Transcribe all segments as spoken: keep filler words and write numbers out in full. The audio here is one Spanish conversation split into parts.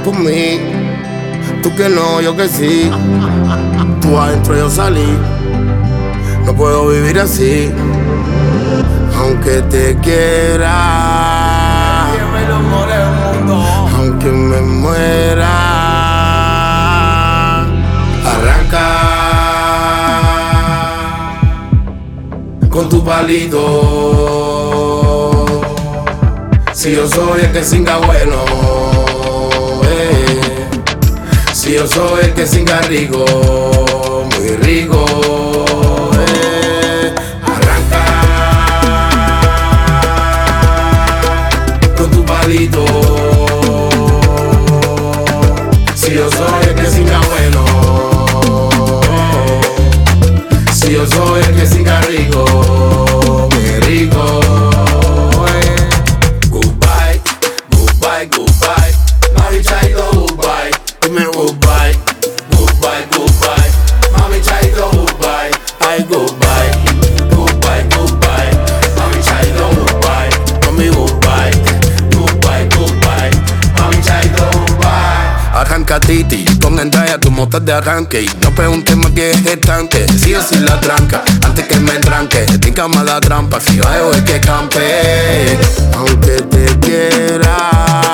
por mí. Tú que no, yo que sí. Tú adentro, yo salí. No puedo vivir así, aunque te quiera, aunque me muera. Arranca con tu palito. Si yo soy el que singa bueno, eh. Si yo soy el que singa rico, muy rico, eh. Arranca con tu palito. Si yo soy el que singa bueno, si yo soy el que singa rico, muy rico, eh. Goodbye, goodbye, goodbye, mami chaito, goodbye. Dime goodbye, goodbye, goodbye, mami chaito, goodbye. Ay, goodbye, goodbye, goodbye, mami chaito, goodbye. Mami goodbye, goodbye, goodbye, mami chaito, goodbye. Arranca Titi, pon en talla tu motor de arranque. Y no preguntes más que es el tanque. Sigue sin la tranca, antes que me tranque. Esta cama la trampa, si bajo es que campe. Aunque te quiera,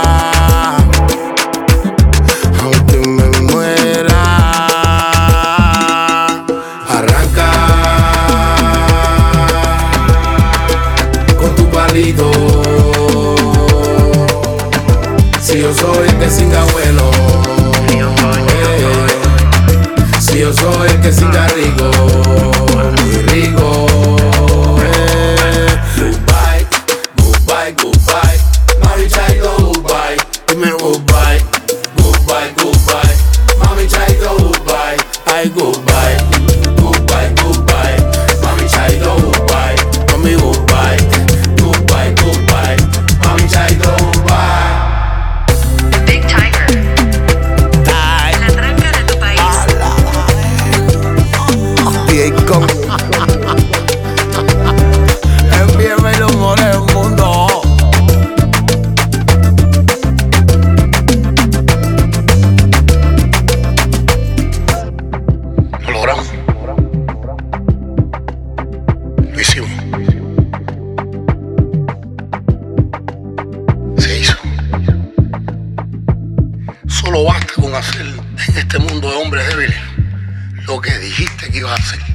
aunque me muera. Arranca con tu palito. Si yo soy el que singa bueno, si yo soy el que singa rico, muy rico, eh. Goodbye, goodbye, goodbye, mami chaito, goodbye. Dime goodbye, goodbye, goodbye, mami chaito, goodbye. Ay, goodbye, goodbye, goodbye, mami chaito, goodbye. Mami goodbye, goodbye, goodbye, mami chaito, goodbye. Big Tiger, la tranca de tu país. D J Con envíame el humor del mundo. Lo logramos. Lo hicimos. Se hizo. Solo basta con hacer en este mundo de hombres débiles lo que dijiste que ibas a hacer.